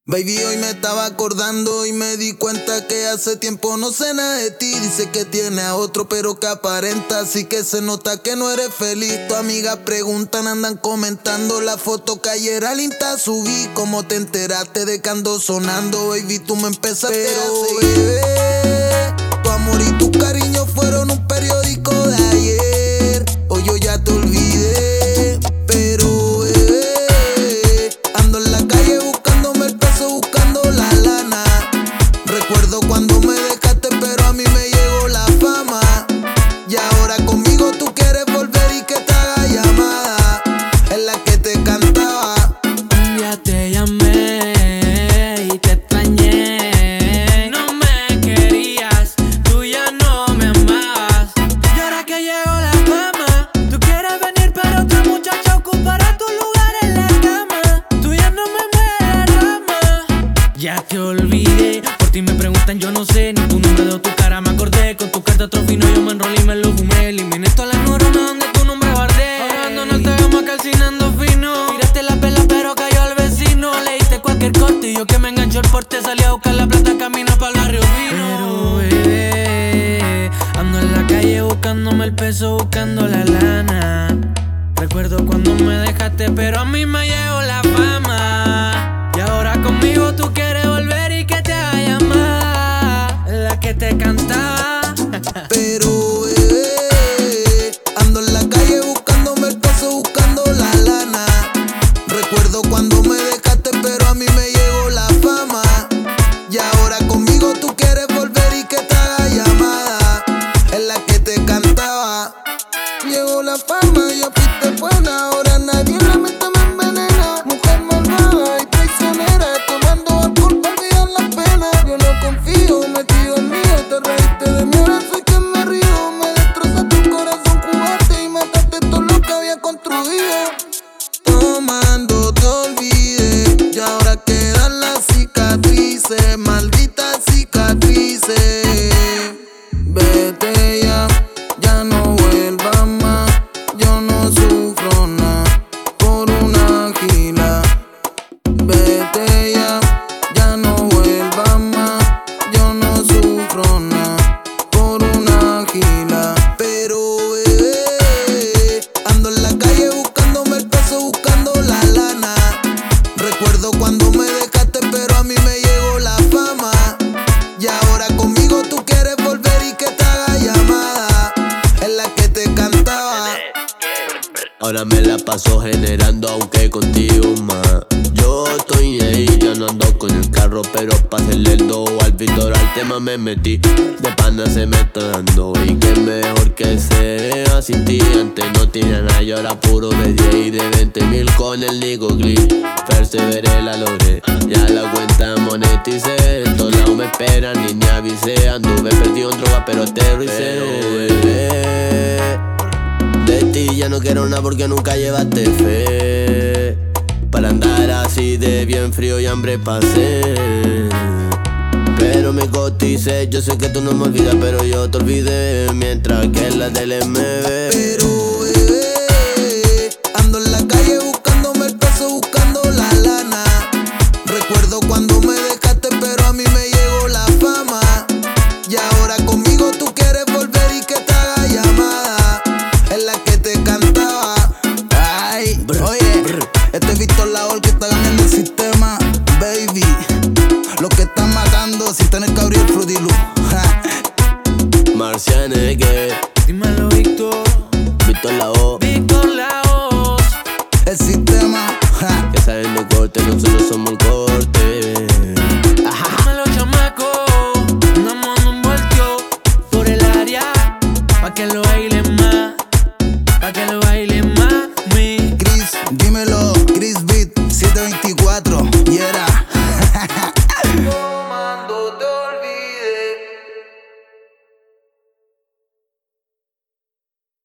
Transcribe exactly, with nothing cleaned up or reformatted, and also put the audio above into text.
Baby, hoy me estaba acordando y me di cuenta que hace tiempo no sé nada de ti. Dice que tiene a otro pero que aparenta, así que se nota que no eres feliz. Tu amiga preguntan, andan comentando la foto que ayer al Insta subí. ¿Cómo te enteraste de que ando sonando? Baby, tú me empezaste pero, a seguir. Bebé, tu amor y tu cariño fueron un periódico de ayer. Hoy yo ya te olvidé, pero bebé, ando en la calle buscándome el peso, buscando la lana. Recuerdo cuando me dejaste, pero a mí me llegó la fama. Y ahora conmigo tú quieres volver y que te haga llamada. Es la que te cantaba. Un día te llamé y te extrañé. No me querías, tú ya no me amabas. Y ahora que llegó la fama, tú quieres venir, pero otra muchacha ocupará tu lugar en la cama. Tú ya no me mueves rama. Ya te olvidé, por ti me preguntan, yo no sé ni tu nombre o tu cara. Me acordé con tu carta otro fino, yo me enrolé y me lo fumé. Eliminé todas las neuronas donde tu nombre guardé. Ahogando en alta gama, calcinando fino. Tiraste la pela pero cayó al vecino. Leíste cualquier corte y yo que me enganchó el porte. Salí a buscar la plata, camino para el barrio fino. Pero bebé, ando en la calle buscándome el peso, buscando la lana. Recuerdo cuando me dejaste, pero a mí me llegó la fama. Y ahora conmigo tú quieres volver y que te haga llamada. La que te cantaba. Pero bebé, ando en la calle buscándome el peso, buscando la lana. Recuerdo cuando me dejaste, pero a mí me llegó la fama. Y ahora conmigo tú quieres volver y que te haga llamada. Es la que te cantaba. Llegó la fama, ya fuiste buena, ahora nadie en la mente me envenena. Mujer malvada y traicionera, tomando alcohol para olvidar la pena. Yo no confío, metido en mío, te reíste de mí, ahora soy quien me río. Me destrozaste el corazón, jugaste y mataste todo lo que había construido. Tomando te olvidé y ahora quedan las cicatrices, malditas cicatrices. Vete ya, ya no vuelvas más. Yo no sufro nada por una gila. Vete ya, ya no vuelvas más. Yo no sufro nada por una gila. Pero bebé, ando en la calle buscándome el peso, buscando la lana. Recuerdo cuando me dejaste, pero a mí me llegó la fama. Y ahora conmigo tú quieres volver y que te haga llamada. Es la que te cantaba. Ahora me la paso generando, aunque contigo más. Yo estoy ahí, ya no ando con el carro, pero pa' hacerle el do al Víctor al tema me metí. De pana se me está dando y que mejor que sea sin ti. Antes no tenía nada y ahora puro de diez y de veinte mil con el Nico Click. Perseveré, la logré, ya la cuenta moneticé. En todos lados me esperan y ni avisé. Anduve perdido en droga pero aterricé. Bebé, de ti ya no quiero nada porque nunca llevaste fe. Para andar así de bien frío y hambre pasé. Pero me coticé, yo sé que tú no me olvidas, pero yo te olvidé. Mientras que la del M V. Pero bebé, ando en la calle buscándome el peso, buscando la lana. Recuerdo cuando me dejaste, pero a mí me llegó la fama. Y ahora conmigo tú quieres volver y que te haga llamada. Es la que te cantaba. Ay, Brr, oye, brr. este es Víctor Laol que está ganando el sistema. Baby, los que están matando sin tener que abrir el Fruity Loop. Marcianeque, Dímelo, Víctor. Víctor la O, Víctor Laos. El sistema, ja. que saben de corte, nosotros somos el corte. Dímelo, chamaco. Andamos en un voltio por el área. Pa' que lo bailen más. Pa' que lo bailen más. Mi Chris, dímelo, Chris Beat, siete veinticuatro.